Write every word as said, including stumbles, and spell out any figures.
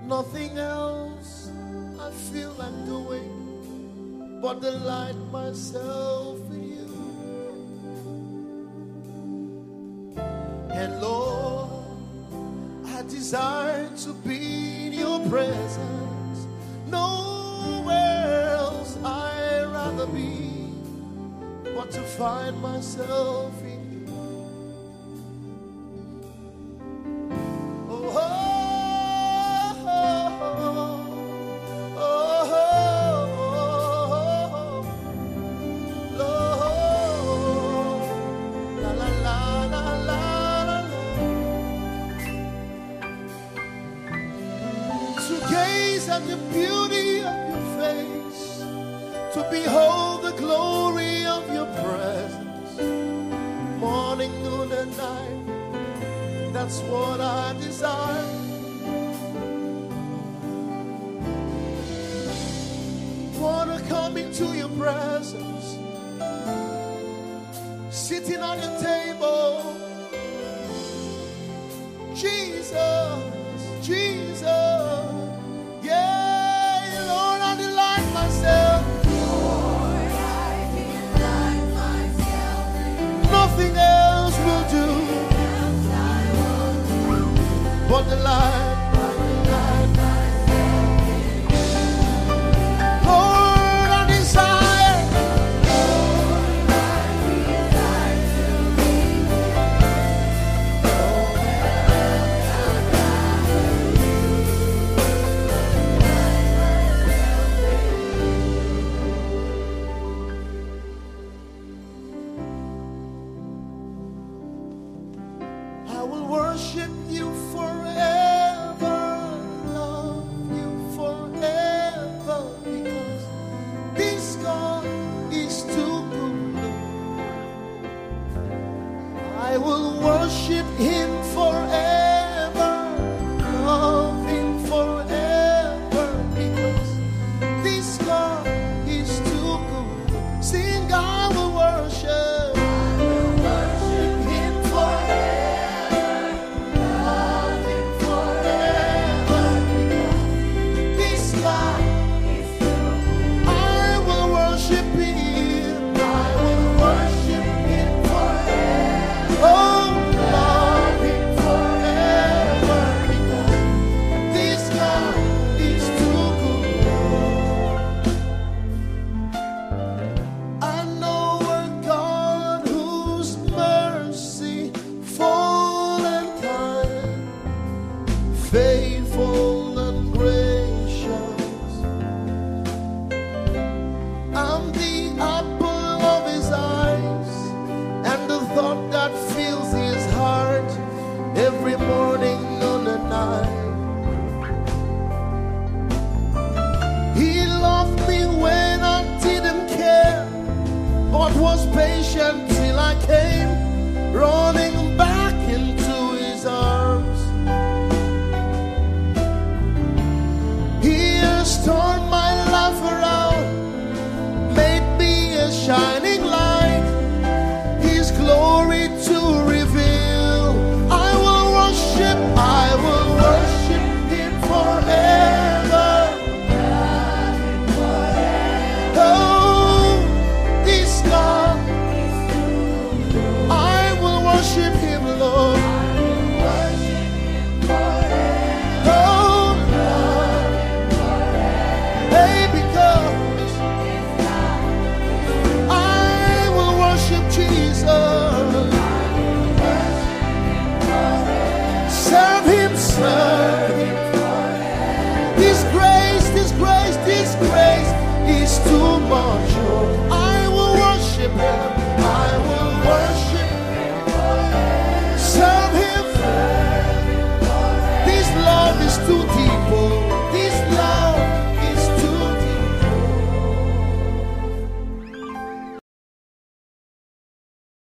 Nothing else I feel like doing but delight myself in you. And Lord, I desire to be in your presence. Nowhere else I'd rather be but to find myself in you. At the beauty of your face, to behold the glory of your presence, morning, noon, and night. That's what I desire. Wanna come into your presence, sitting at the table. Jesus, Jesus. Nothing else will do but the light. Lord, I desire. Lord, I desire to be I will worship you forever, love you forever, because this God is too good. I will worship him forever.